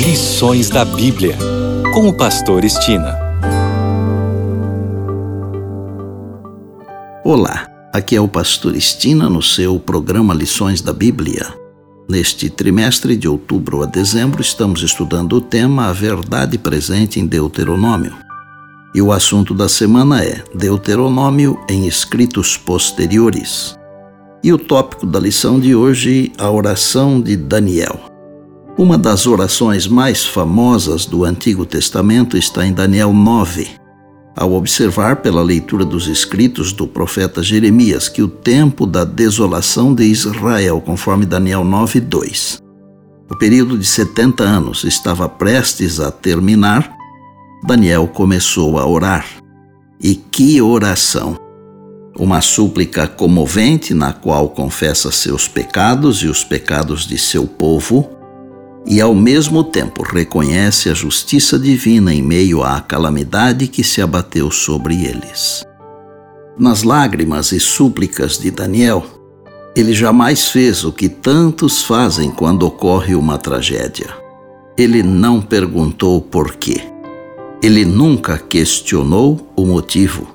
Lições da Bíblia, com o pastor Estina. Olá, aqui é o pastor Estina no seu programa Lições da Bíblia. Neste trimestre de outubro a dezembro estamos estudando o tema A Verdade Presente em Deuteronômio. E o assunto da semana é Deuteronômio em escritos posteriores. E o tópico da lição de hoje, a oração de Daniel. Uma das orações mais famosas do Antigo Testamento está em Daniel 9. Ao observar pela leitura dos escritos do profeta Jeremias que o tempo da desolação de Israel, conforme Daniel 9:2, o período de 70 anos estava prestes a terminar, Daniel começou a orar. E que oração! Uma súplica comovente na qual confessa seus pecados e os pecados de seu povo e, ao mesmo tempo, reconhece a justiça divina em meio à calamidade que se abateu sobre eles. Nas lágrimas e súplicas de Daniel, ele jamais fez o que tantos fazem quando ocorre uma tragédia. Ele não perguntou por quê. Ele nunca questionou o motivo.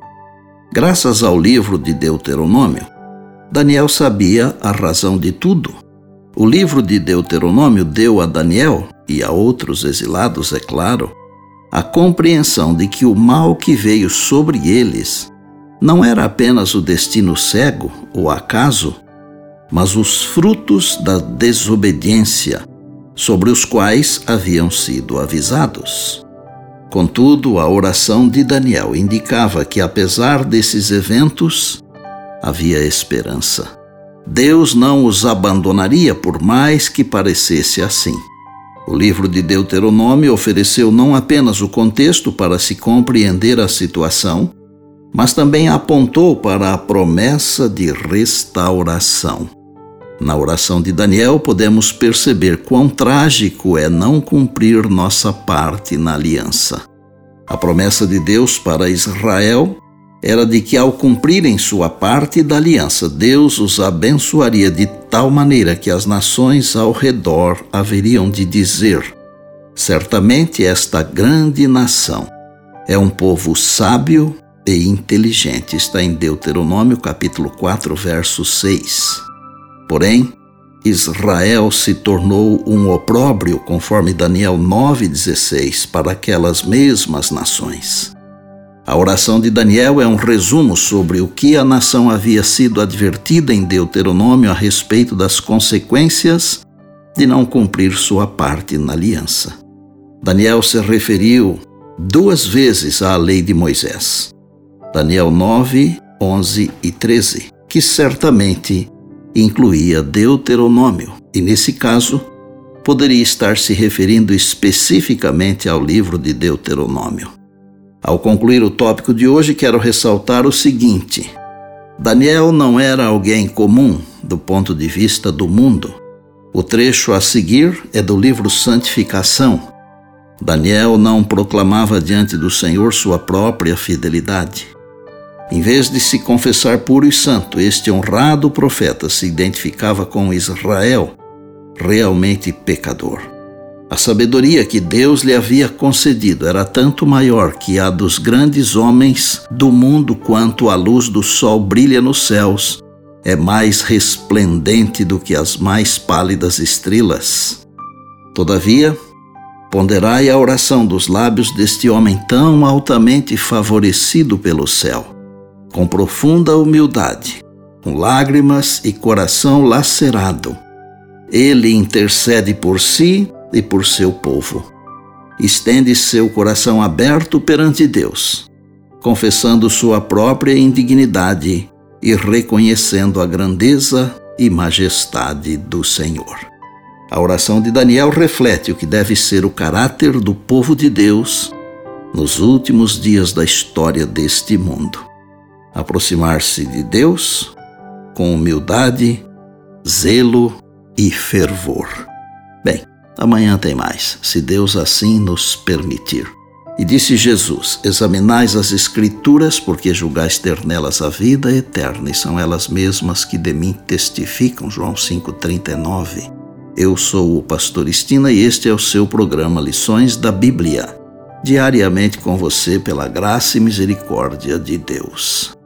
Graças ao livro de Deuteronômio, Daniel sabia a razão de tudo. O livro de Deuteronômio deu a Daniel, e a outros exilados, é claro, a compreensão de que o mal que veio sobre eles não era apenas o destino cego ou acaso, mas os frutos da desobediência sobre os quais haviam sido avisados. Contudo, a oração de Daniel indicava que, apesar desses eventos, havia esperança. Deus não os abandonaria por mais que parecesse assim. O livro de Deuteronômio ofereceu não apenas o contexto para se compreender a situação, mas também apontou para a promessa de restauração. Na oração de Daniel, podemos perceber quão trágico é não cumprir nossa parte na aliança. A promessa de Deus para Israel era de que, ao cumprirem sua parte da aliança, Deus os abençoaria de tal maneira que as nações ao redor haveriam de dizer: certamente esta grande nação é um povo sábio e inteligente. Está em Deuteronômio capítulo 4, verso 6. Porém, Israel se tornou um opróbrio, conforme Daniel 9:16, para aquelas mesmas nações. A oração de Daniel é um resumo sobre o que a nação havia sido advertida em Deuteronômio a respeito das consequências de não cumprir sua parte na aliança. Daniel se referiu 2 vezes à lei de Moisés. Daniel 9, 11 e 13, que certamente incluía Deuteronômio, e nesse caso, poderia estar se referindo especificamente ao livro de Deuteronômio. Ao concluir o tópico de hoje, quero ressaltar o seguinte: Daniel não era alguém comum do ponto de vista do mundo. O trecho a seguir é do livro Santificação. Daniel não proclamava diante do Senhor sua própria fidelidade. Em vez de se confessar puro e santo, este honrado profeta se identificava com Israel, realmente pecador. A sabedoria que Deus lhe havia concedido era tanto maior que a dos grandes homens do mundo quanto a luz do sol brilha nos céus, é mais resplendente do que as mais pálidas estrelas. Todavia, ponderai a oração dos lábios deste homem tão altamente favorecido pelo céu. Com profunda humildade, com lágrimas e coração lacerado, ele intercede por si e por seu povo. Estende seu coração aberto perante Deus, confessando sua própria indignidade e reconhecendo a grandeza e majestade do Senhor. A oração de Daniel reflete o que deve ser o caráter do povo de Deus nos últimos dias da história deste mundo. Aproximar-se de Deus com humildade, zelo e fervor. Bem, amanhã tem mais, se Deus assim nos permitir. E disse Jesus: examinais as Escrituras, porque julgais ter nelas a vida eterna, e são elas mesmas que de mim testificam. João 5,39. Eu sou o pastor Estina e este é o seu programa Lições da Bíblia, diariamente com você pela graça e misericórdia de Deus.